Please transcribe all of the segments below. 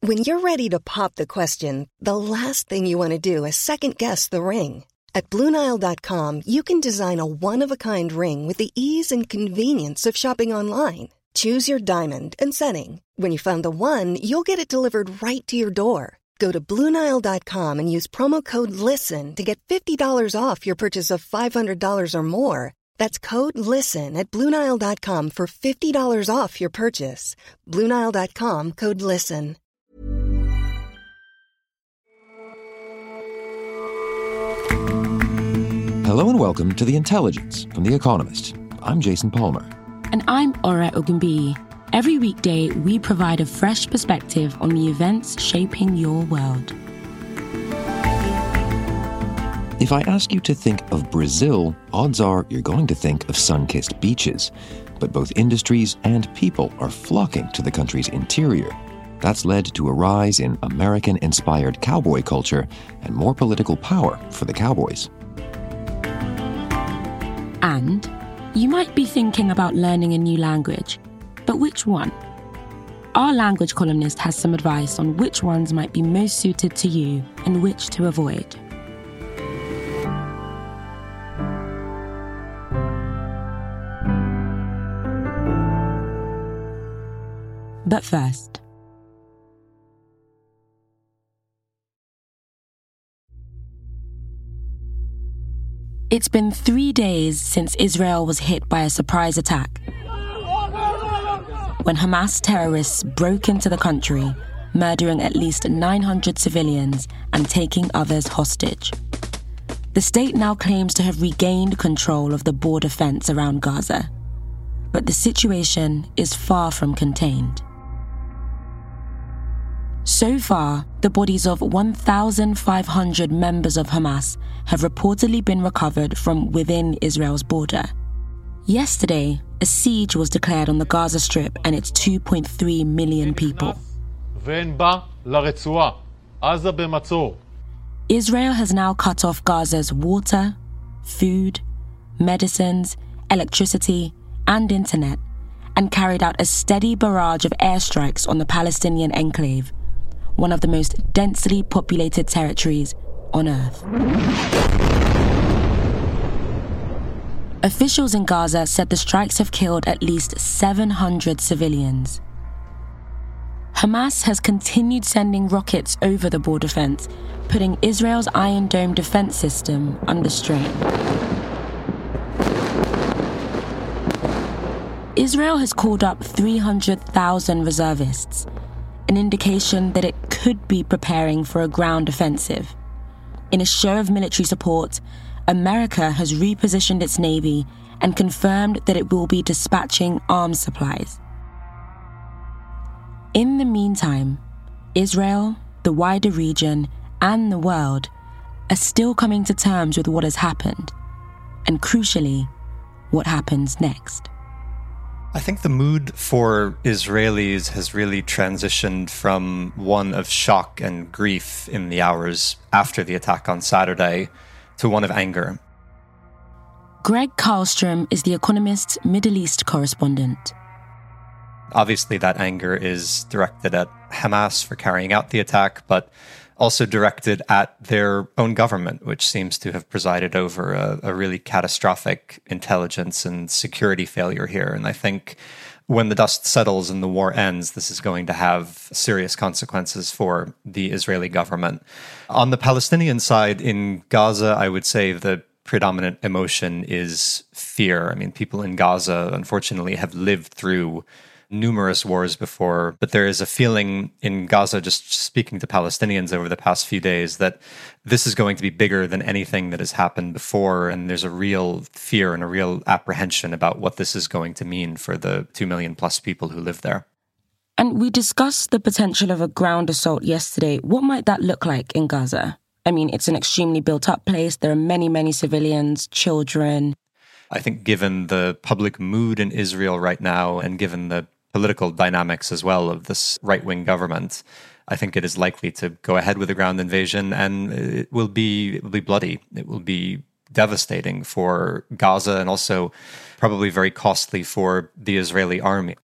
When you're ready to pop the question, the last thing you want to do is second-guess the ring. At BlueNile.com, you can design a one-of-a-kind ring with the ease and convenience of shopping online. Choose your diamond and setting. When you find the one, you'll get it delivered right to your door. Go to BlueNile.com and use promo code LISTEN to get $50 off your purchase of $500 or more. That's code LISTEN at BlueNile.com for $50 off your purchase. BlueNile.com, code LISTEN. Hello and welcome to The Intelligence from The Economist. I'm Jason Palmer. And I'm Ora Ogunbiyi. Every weekday, we provide a fresh perspective on the events shaping your world. If I ask you to think of Brazil, odds are you're going to think of sun-kissed beaches. But both industries and people are flocking to the country's interior. That's led to a rise in American-inspired cowboy culture and more political power for the cowboys. And you might be thinking about learning a new language, but which one? Our language columnist has some advice on which ones might be most suited to you and which to avoid. But first, it's been 3 days since Israel was hit by a surprise attack, when Hamas terrorists broke into the country, murdering at least 900 civilians and taking others hostage. The state now claims to have regained control of the border fence around Gaza, but the situation is far from contained. So far, the bodies of 1,500 members of Hamas have reportedly been recovered from within Israel's border. Yesterday, a siege was declared on the Gaza Strip and its 2.3 million people. Israel has now cut off Gaza's water, food, medicines, electricity, and internet, and carried out a steady barrage of airstrikes on the Palestinian enclave, one of the most densely populated territories on Earth. Officials in Gaza said the strikes have killed at least 700 civilians. Hamas has continued sending rockets over the border fence, putting Israel's Iron Dome defense system under strain. Israel has called up 300,000 reservists, an indication that it could be preparing for a ground offensive. In a show of military support, America has repositioned its navy and confirmed that it will be dispatching arms supplies. In the meantime, Israel, the wider region, and the world are still coming to terms with what has happened, and crucially, what happens next. I think the mood for Israelis has really transitioned from one of shock and grief in the hours after the attack on Saturday to one of anger. Greg Karlstrom is The Economist's Middle East correspondent. Obviously, that anger is directed at Hamas for carrying out the attack, but also directed at their own government, which seems to have presided over a really catastrophic intelligence and security failure here. And I think when the dust settles and the war ends, this is going to have serious consequences for the Israeli government. On the Palestinian side, in Gaza, I would say the predominant emotion is fear. I mean, people in Gaza, unfortunately, have lived through numerous wars before, but there is a feeling in Gaza, just speaking to Palestinians over the past few days, that this is going to be bigger than anything that has happened before, and there's a real fear and a real apprehension about what this is going to mean for the 2 million plus people who live there. And we discussed the potential of a ground assault yesterday. What might that look like in Gaza? I mean, it's an extremely built-up place. There are many, many civilians, children. I think given the public mood in Israel right now, and given the political dynamics as well of this right-wing government, I think it is likely to go ahead with a ground invasion, and it will be bloody. It will be devastating for Gaza, and also probably very costly for the Israeli army.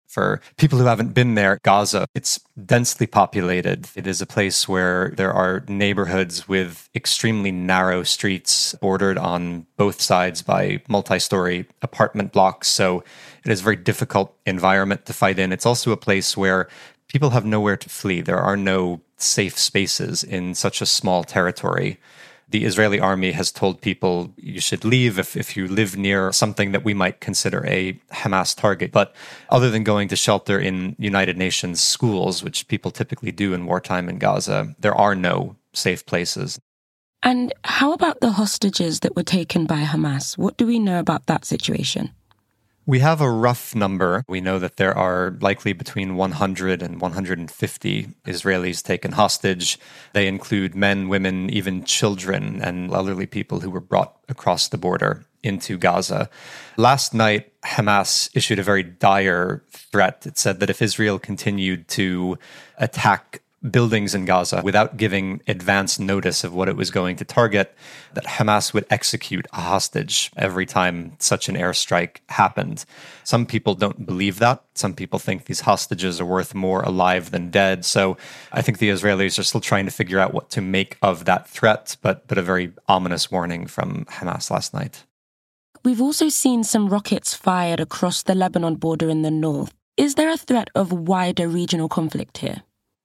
For people who haven't been there, Gaza, it's densely populated. It is a place where there are neighborhoods with extremely narrow streets bordered on both sides by multi-story apartment blocks. So it is a very difficult environment to fight in. It's also a place where people have nowhere to flee. There are no safe spaces in such a small territory. The Israeli army has told people you should leave if you live near something that we might consider a Hamas target. But other than going to shelter in United Nations schools, which people typically do in wartime in Gaza, there are no safe places. And how about the hostages that were taken by Hamas? What do we know about that situation? We have a rough number. We know that there are likely between 100 and 150 Israelis taken hostage. They include men, women, even children and elderly people who were brought across the border into Gaza. Last night, Hamas issued a very dire threat. It said that if Israel continued to attack buildings in Gaza without giving advance notice of what it was going to target, that Hamas would execute a hostage every time such an airstrike happened. Some people don't believe that. Some people think these hostages are worth more alive than dead. So I think the Israelis are still trying to figure out what to make of that threat, but a very ominous warning from Hamas last night. We've also seen some rockets fired across the Lebanon border in the north. Is there a threat of wider regional conflict here?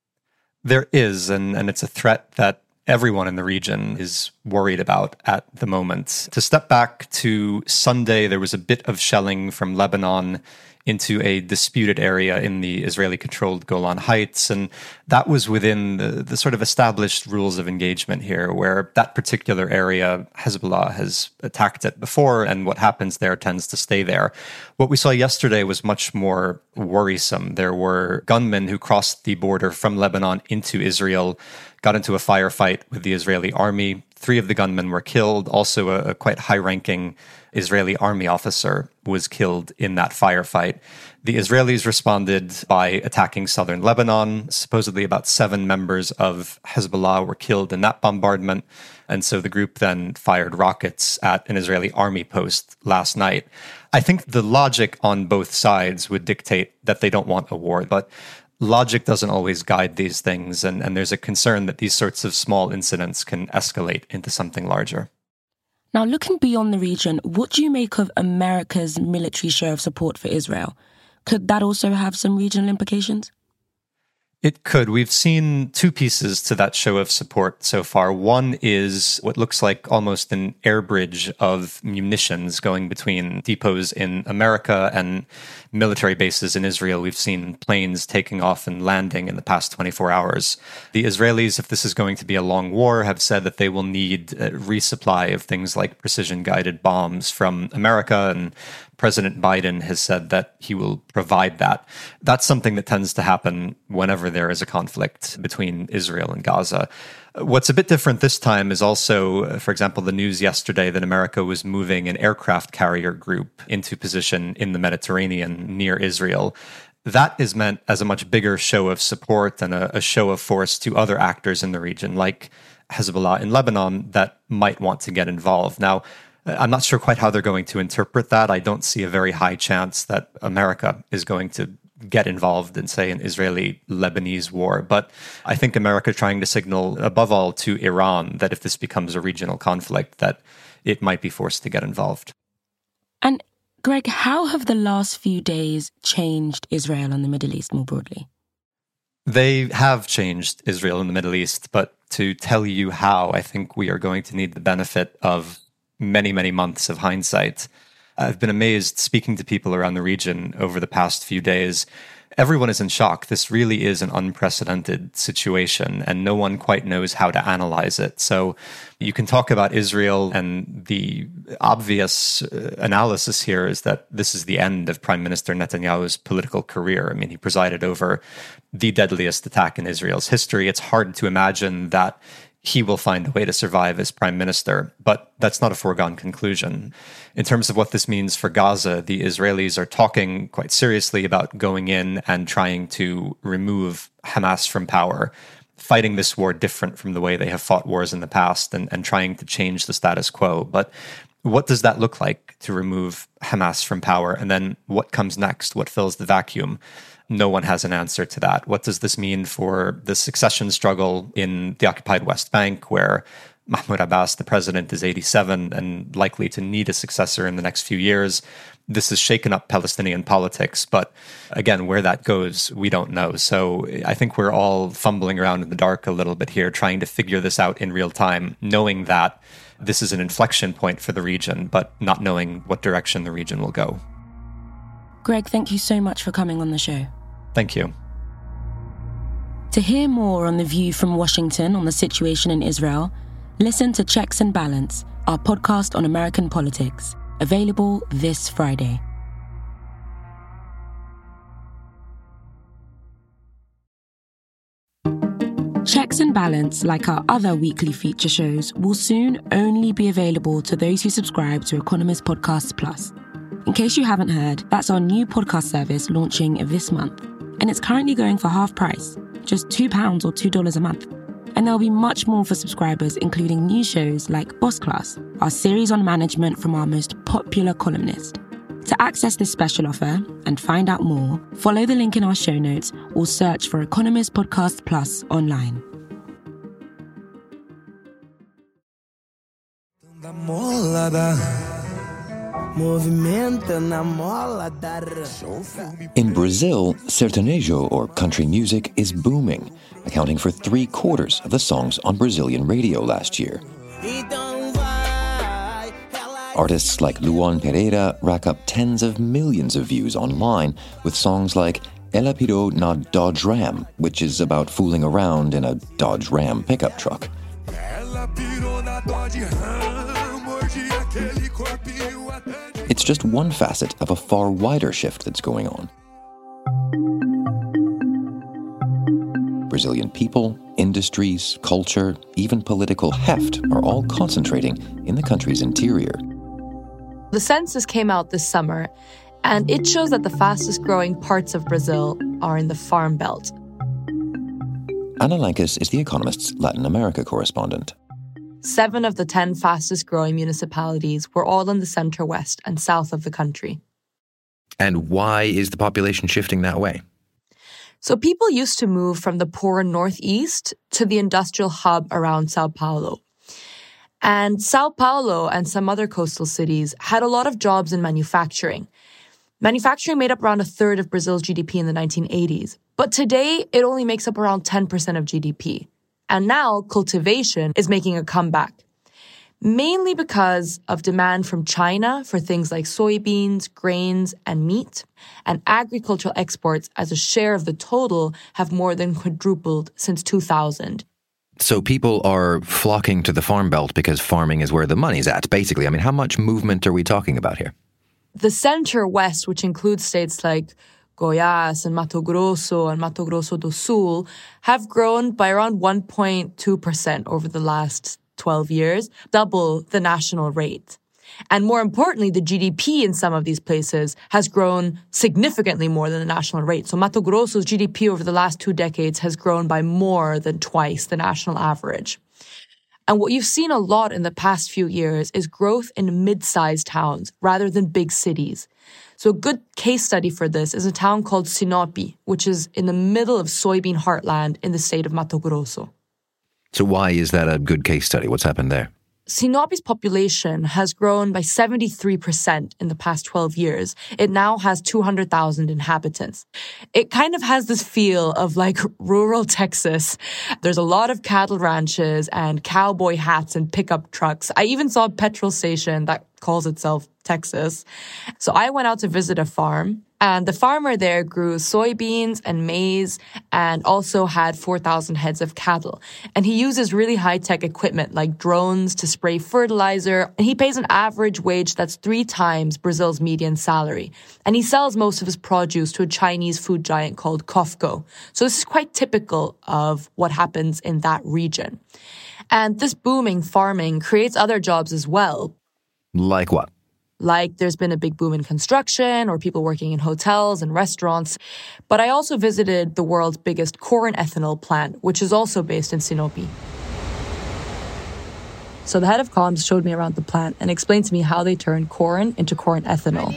There is, and it's a threat that everyone in the region is worried about at the moment. To step back to Sunday, there was a bit of shelling from Lebanon into a disputed area in the Israeli-controlled Golan Heights, and that was within the sort of established rules of engagement here, where that particular area, Hezbollah has attacked it before, and what happens there tends to stay there. What we saw yesterday was much more worrisome. There were gunmen who crossed the border from Lebanon into Israel, got into a firefight with the Israeli army. 3 of the gunmen were killed. Also, a quite high-ranking Israeli army officer was killed in that firefight. The Israelis responded by attacking southern Lebanon. Supposedly about 7 members of Hezbollah were killed in that bombardment. And so the group then fired rockets at an Israeli army post last night. I think the logic on both sides would dictate that they don't want a war, but logic doesn't always guide these things, and there's a concern that these sorts of small incidents can escalate into something larger. Now, looking beyond the region, what do you make of America's military show of support for Israel? Could that also have some regional implications? It could. We've seen 2 pieces to that show of support so far. One is what looks like almost an air bridge of munitions going between depots in America and military bases in Israel. We've seen planes taking off and landing in the past 24 hours. The Israelis, if this is going to be a long war, have said that they will need a resupply of things like precision-guided bombs from America, and President Biden has said that he will provide that. That's something that tends to happen whenever there is a conflict between Israel and Gaza. What's a bit different this time is also, for example, the news yesterday that America was moving an aircraft carrier group into position in the Mediterranean near Israel. That is meant as a much bigger show of support and a show of force to other actors in the region, like Hezbollah in Lebanon, that might want to get involved. Now, I'm not sure quite how they're going to interpret that. I don't see a very high chance that America is going to get involved in, say, an Israeli-Lebanese war. But I think America trying to signal, above all, to Iran that if this becomes a regional conflict, that it might be forced to get involved. And Greg, how have the last few days changed Israel and the Middle East more broadly? They have changed Israel and the Middle East, but to tell you how, I think we are going to need the benefit of many, many months of hindsight. I've been amazed speaking to people around the region over the past few days. Everyone is in shock. This really is an unprecedented situation, and no one quite knows how to analyze it. So you can talk about Israel, and the obvious analysis here is that this is the end of Prime Minister Netanyahu's political career. I mean, he presided over the deadliest attack in Israel's history. It's hard to imagine that he will find a way to survive as prime minister, but that's not a foregone conclusion. In terms of what this means for Gaza, the Israelis are talking quite seriously about going in and trying to remove Hamas from power, fighting this war different from the way they have fought wars in the past, and trying to change the status quo. But What does that look like to remove Hamas from power? And then what comes next? What fills the vacuum? No one has an answer to that. What does this mean for the succession struggle in the occupied West Bank, where Mahmoud Abbas, the president, is 87 and likely to need a successor in the next few years? This has shaken up Palestinian politics, but again, where that goes, we don't know. So I think we're all fumbling around in the dark a little bit here, trying to figure this out in real time, knowing that this is an inflection point for the region, but not knowing what direction the region will go. Greg, thank you so much for coming on the show. Thank you. To hear more on The View from Washington on the situation in Israel, listen to Checks and Balance, our podcast on American politics, available this Friday. Checks and Balance, like our other weekly feature shows, will soon only be available to those who subscribe to Economist Podcasts Plus. In case you haven't heard, that's our new podcast service launching this month. And it's currently going for half price, just £2 or $2 a month. And there'll be much more for subscribers, including new shows like Boss Class, our series on management from our most popular columnist. To access this special offer and find out more, follow the link in our show notes or search for Economist Podcast Plus online. In Brazil, sertanejo, or country music, is booming, accounting for 3/4 of the songs on Brazilian radio last year. Artists like Luan Pereira rack up tens of millions of views online with songs like Ela Pirou na Dodge Ram, which is about fooling around in a Dodge Ram pickup truck. It's just one facet of a far wider shift that's going on. Brazilian people, industries, culture, even political heft are all concentrating in the country's interior. The census came out this summer, and it shows that the fastest growing parts of Brazil are in the Farm Belt. Ana Lankes is The Economist's Latin America correspondent. 7 of the 10 fastest growing municipalities were all in the center-west and south of the country. And why is the population shifting that way? So people used to move from the poorer northeast to the industrial hub around Sao Paulo. And Sao Paulo and some other coastal cities had a lot of jobs in manufacturing. Manufacturing made up around 1/3 of Brazil's GDP in the 1980s. But today, it only makes up around 10% of GDP. And now, cultivation is making a comeback, mainly because of demand from China for things like soybeans, grains, and meat. And agricultural exports as a share of the total have more than quadrupled since 2000. So people are flocking to the Farm Belt because farming is where the money's at, basically. I mean, how much movement are we talking about here? The center-west, which includes states like Goiás and Mato Grosso do Sul, have grown by around 1.2% over the last 12 years, double the national rate. And more importantly, the GDP in some of these places has grown significantly more than the national rate. So Mato Grosso's GDP over the last 2 decades has grown by more than twice the national average. And what you've seen a lot in the past few years is growth in mid-sized towns rather than big cities. So a good case study for this is a town called Sinop, which is in the middle of soybean heartland in the state of Mato Grosso. So why is that a good case study? What's happened there? Sinop's population has grown by 73% in the past 12 years. It now has 200,000 inhabitants. It kind of has this feel of like rural Texas. There's a lot of cattle ranches and cowboy hats and pickup trucks. I even saw a petrol station that calls itself Texas. So I went out to visit a farm, and the farmer there grew soybeans and maize and also had 4,000 heads of cattle. And he uses really high-tech equipment like drones to spray fertilizer. And he pays an average wage that's 3 times Brazil's median salary. And he sells most of his produce to a Chinese food giant called Cofco. So this is quite typical of what happens in that region. And this booming farming creates other jobs as well. Like what? Like there's been a big boom in construction or people working in hotels and restaurants. But I also visited the world's biggest corn ethanol plant, which is also based in Sinop. So the head of comms showed me around the plant and explained to me how they turn corn into corn ethanol.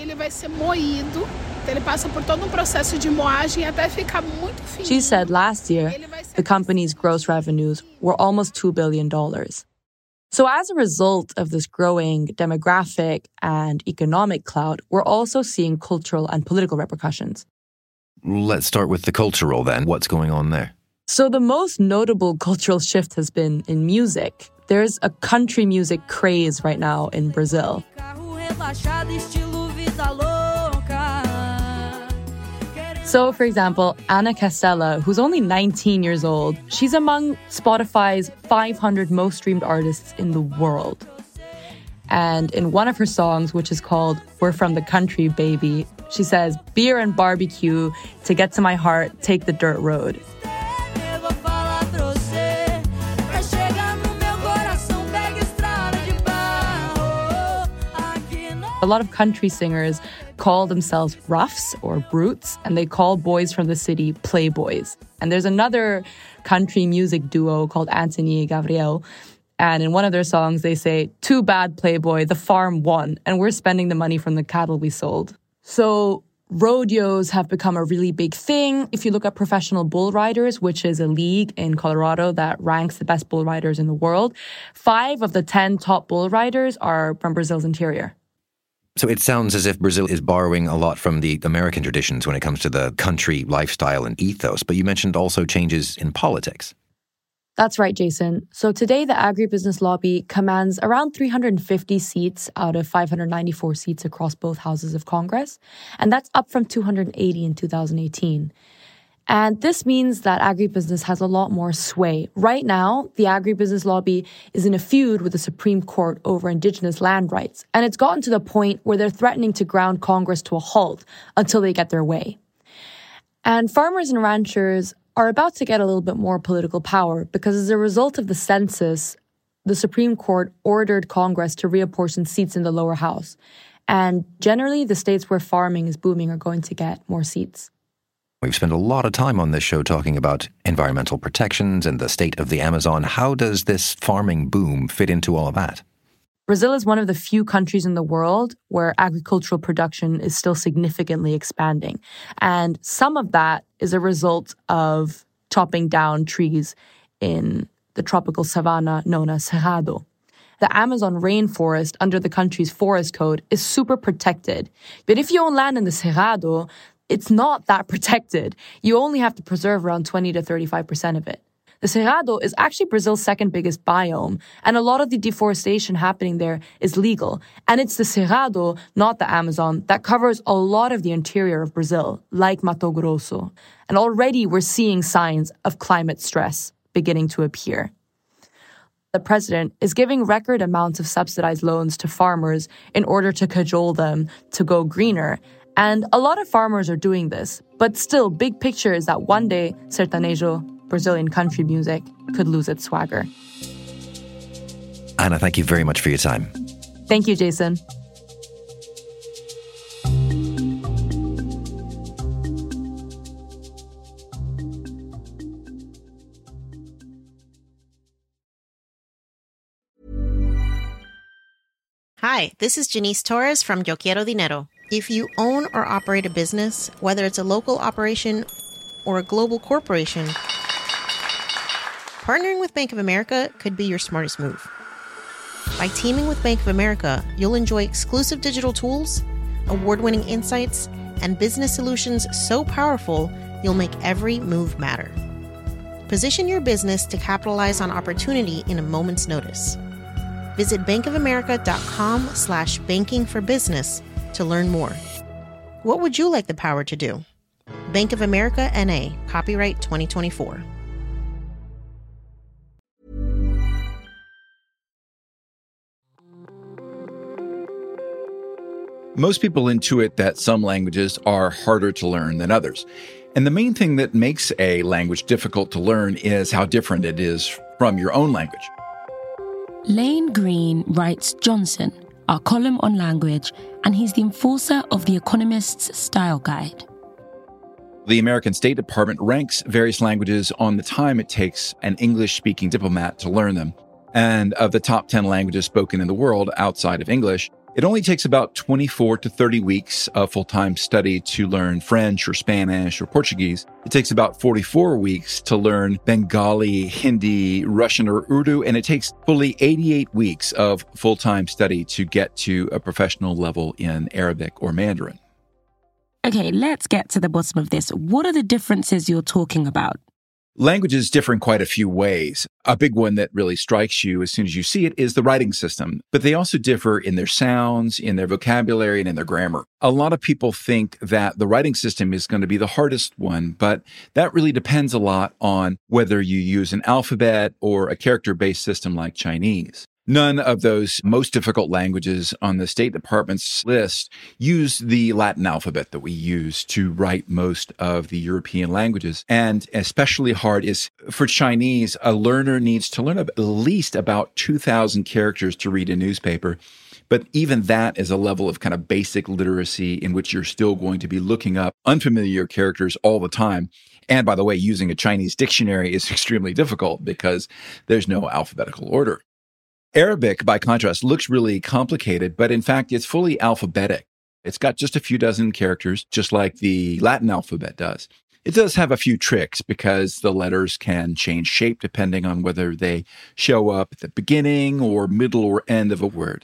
She said last year, the company's gross revenues were almost $2 billion. So as a result of this growing demographic and economic clout, we're also seeing cultural and political repercussions. Let's start with the cultural then. What's going on there? So the most notable cultural shift has been in music. There's a country music craze right now in Brazil. So, for example, Ana Castela, who's only 19 years old, she's among Spotify's 500 most streamed artists in the world. And in one of her songs, which is called We're From the Country, Baby, she says, beer and barbecue, to get to my heart, take the dirt road. A lot of country singers call themselves roughs or brutes, and they call boys from the city playboys. And there's another country music duo called Anthony and Gabriel. And in one of their songs, they say, too bad, playboy, the farm won, and we're spending the money from the cattle we sold. So rodeos have become a really big thing. If you look at professional bull riders, which is a league in Colorado that ranks the best bull riders in the world, 5 of the 10 top bull riders are from Brazil's interior. So it sounds as if Brazil is borrowing a lot from the American traditions when it comes to the country lifestyle and ethos, but you mentioned also changes in politics. That's right, Jason. So today, the agribusiness lobby commands around 350 seats out of 594 seats across both houses of Congress, and that's up from 280 in 2018. And this means that agribusiness has a lot more sway. Right now, the agribusiness lobby is in a feud with the Supreme Court over indigenous land rights. And it's gotten to the point where they're threatening to ground Congress to a halt until they get their way. And farmers and ranchers are about to get a little bit more political power because as a result of the census, the Supreme Court ordered Congress to reapportion seats in the lower house. And generally, the states where farming is booming are going to get more seats. We've spent a lot of time on this show talking about environmental protections and the state of the Amazon. How does this farming boom fit into all of that? Brazil is one of the few countries in the world where agricultural production is still significantly expanding. And some of that is a result of chopping down trees in the tropical savanna known as Cerrado. The Amazon rainforest under the country's forest code is super protected. But if you own land in the Cerrado, it's not that protected. You only have to preserve around 20 to 35% of it. The Cerrado is actually Brazil's second biggest biome, and a lot of the deforestation happening there is legal. And it's the Cerrado, not the Amazon, that covers a lot of the interior of Brazil, like Mato Grosso. And already we're seeing signs of climate stress beginning to appear. The president is giving record amounts of subsidized loans to farmers in order to cajole them to go greener. And a lot of farmers are doing this. But still, big picture is that one day, sertanejo, Brazilian country music, could lose its swagger. Ana, thank you very much for your time. Thank you, Jason. Hi, this is Janice Torres from Yo Quiero Dinero. If you own or operate a business, whether it's a local operation or a global corporation, partnering with Bank of America could be your smartest move. By teaming with Bank of America, you'll enjoy exclusive digital tools, award-winning insights, and business solutions so powerful, you'll make every move matter. Position your business to capitalize on opportunity in a moment's notice. Visit bankofamerica.com/bankingforbusiness to learn more. What would you like the power to do? Bank of America N.A., copyright 2024. Most people intuit that some languages are harder to learn than others. And the main thing that makes a language difficult to learn is how different it is from your own language. Lane Green writes Johnson, our column on language, and he's the enforcer of The Economist's Style Guide. The American State Department ranks various languages on the time it takes an English-speaking diplomat to learn them. And of the top 10 languages spoken in the world outside of English, it only takes about 24 to 30 weeks of full-time study to learn French or Spanish or Portuguese. It takes about 44 weeks to learn Bengali, Hindi, Russian, or Urdu, and it takes fully 88 weeks of full-time study to get to a professional level in Arabic or Mandarin. Okay, let's get to the bottom of this. What are the differences you're talking about? Languages differ in quite a few ways. A big one that really strikes you as soon as you see it is the writing system. But they also differ in their sounds, in their vocabulary, and in their grammar. A lot of people think that the writing system is going to be the hardest one, but that really depends a lot on whether you use an alphabet or a character-based system like Chinese. None of those most difficult languages on the State Department's list use the Latin alphabet that we use to write most of the European languages. And especially hard is for Chinese, a learner needs to learn at least about 2,000 characters to read a newspaper. But even that is a level of kind of basic literacy in which you're still going to be looking up unfamiliar characters all the time. And by the way, using a Chinese dictionary is extremely difficult because there's no alphabetical order. Arabic, by contrast, looks really complicated, but in fact, it's fully alphabetic. It's got just a few dozen characters, just like the Latin alphabet does. It does have a few tricks because the letters can change shape depending on whether they show up at the beginning or middle or end of a word.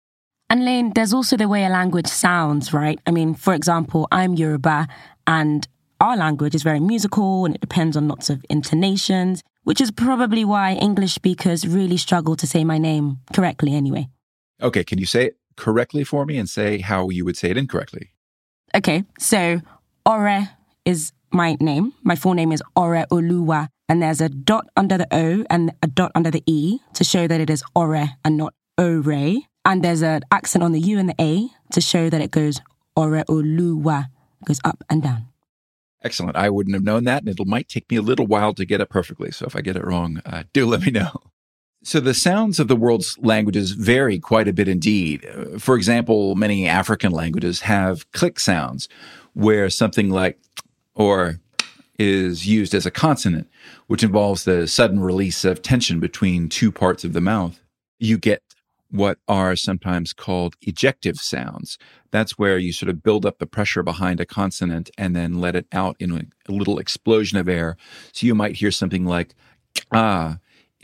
And Lane, there's also the way a language sounds, right? I mean, for example, I'm Yoruba, and our language is very musical and it depends on lots of intonations, which is probably why English speakers really struggle to say my name correctly anyway. Okay, can you say it correctly for me and say how you would say it incorrectly? Okay, so Ore is my name. My full name is Ore Oluwa, and there's a dot under the O and a dot under the E to show that it is Ore and not Ore. And there's an accent on the U and the A to show that it goes Ore Oluwa, goes up and down. Excellent. I wouldn't have known that, and it might take me a little while to get it perfectly. So if I get it wrong, do let me know. So the sounds of the world's languages vary quite a bit indeed. For example, many African languages have click sounds, where something like or is used as a consonant, which involves the sudden release of tension between two parts of the mouth. You get what are sometimes called ejective sounds. That's where you sort of build up the pressure behind a consonant and then let it out in a little explosion of air. So you might hear something like ah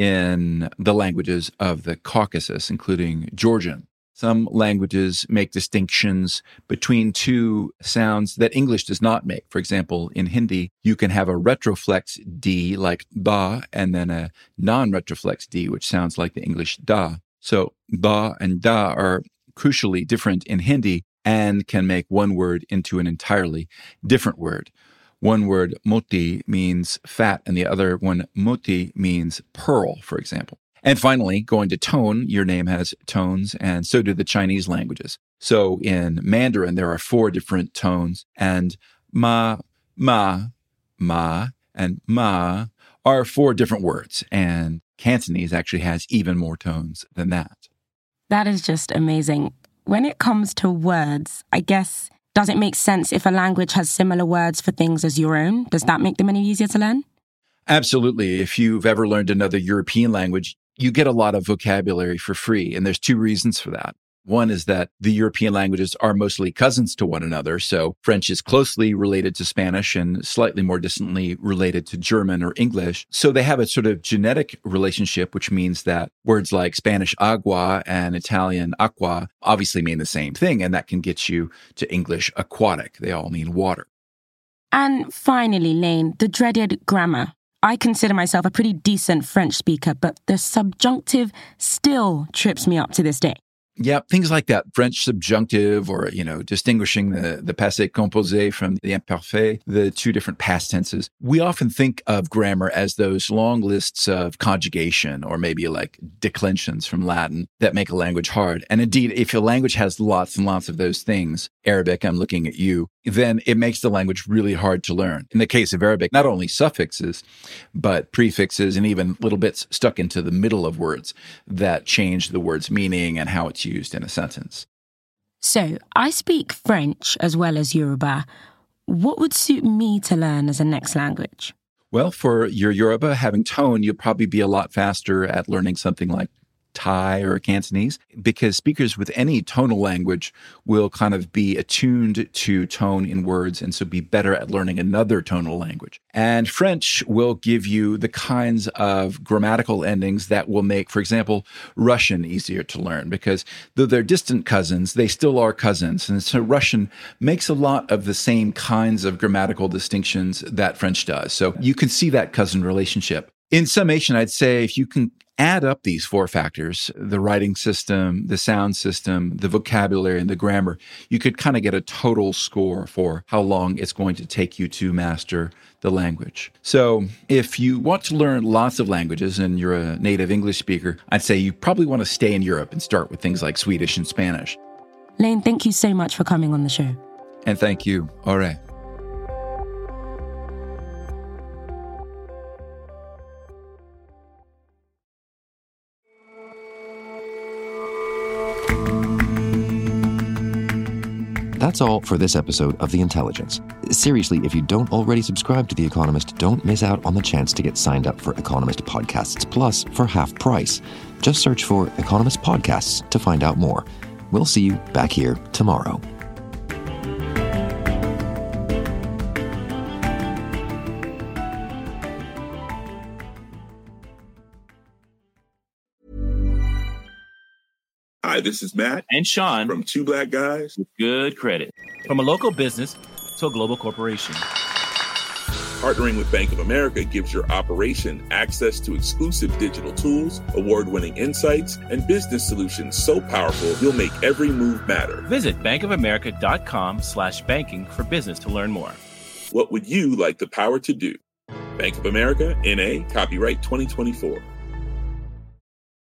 in the languages of the Caucasus, including Georgian. Some languages make distinctions between two sounds that English does not make. For example, in Hindi, you can have a retroflex D like ba, and then a non-retroflex D, which sounds like the English da. So ba and da are crucially different in Hindi and can make one word into an entirely different word. One word, moti, means fat, and the other one, moti, means pearl, for example. And finally, going to tone, your name has tones, and so do the Chinese languages. So in Mandarin, there are 4 different tones, and ma, and ma are 4 different words, and Cantonese actually has even more tones than that. That is just amazing. When it comes to words, I guess, does it make sense if a language has similar words for things as your own? Does that make them any easier to learn? Absolutely. If you've ever learned another European language, you get a lot of vocabulary for free, and there's 2 reasons for that. One is that the European languages are mostly cousins to one another. So French is closely related to Spanish and slightly more distantly related to German or English. So they have a sort of genetic relationship, which means that words like Spanish agua and Italian acqua obviously mean the same thing. And that can get you to English aquatic. They all mean water. And finally, Lane, the dreaded grammar. I consider myself a pretty decent French speaker, but the subjunctive still trips me up to this day. Yeah, things like that. French subjunctive or, distinguishing the passé composé from the imparfait, the 2 different past tenses. We often think of grammar as those long lists of conjugation or maybe like declensions from Latin that make a language hard. And indeed, if a language has lots and lots of those things, Arabic, I'm looking at you, then it makes the language really hard to learn. In the case of Arabic, not only suffixes, but prefixes and even little bits stuck into the middle of words that change the word's meaning and how it's used in a sentence. So, I speak French as well as Yoruba. What would suit me to learn as a next language? Well, for your Yoruba, having tone, you'll probably be a lot faster at learning something like Thai or Cantonese, because speakers with any tonal language will kind of be attuned to tone in words and so be better at learning another tonal language. And French will give you the kinds of grammatical endings that will make, for example, Russian easier to learn, because though they're distant cousins, they still are cousins. And so Russian makes a lot of the same kinds of grammatical distinctions that French does. So you can see that cousin relationship. In summation, I'd say if you can add up these four factors, the writing system, the sound system, the vocabulary, and the grammar, you could kind of get a total score for how long it's going to take you to master the language. So if you want to learn lots of languages and you're a native English speaker, I'd say you probably want to stay in Europe and start with things like Swedish and Spanish. Lane, thank you so much for coming on the show. And thank you. All right. That's all for this episode of The Intelligence. Seriously, if you don't already subscribe to The Economist, don't miss out on the chance to get signed up for Economist Podcasts Plus for half price. Just search for Economist Podcasts to find out more. We'll see you back here tomorrow. Hi, this is Matt and Sean from Two Black Guys with Good Credit. From a local business to a global corporation, partnering with Bank of America gives your operation access to exclusive digital tools, award-winning insights, and business solutions so powerful you'll make every move matter. Visit bankofamerica.com/banking for business to learn more. What would you like the power to do? Bank of America, N.A., copyright 2024.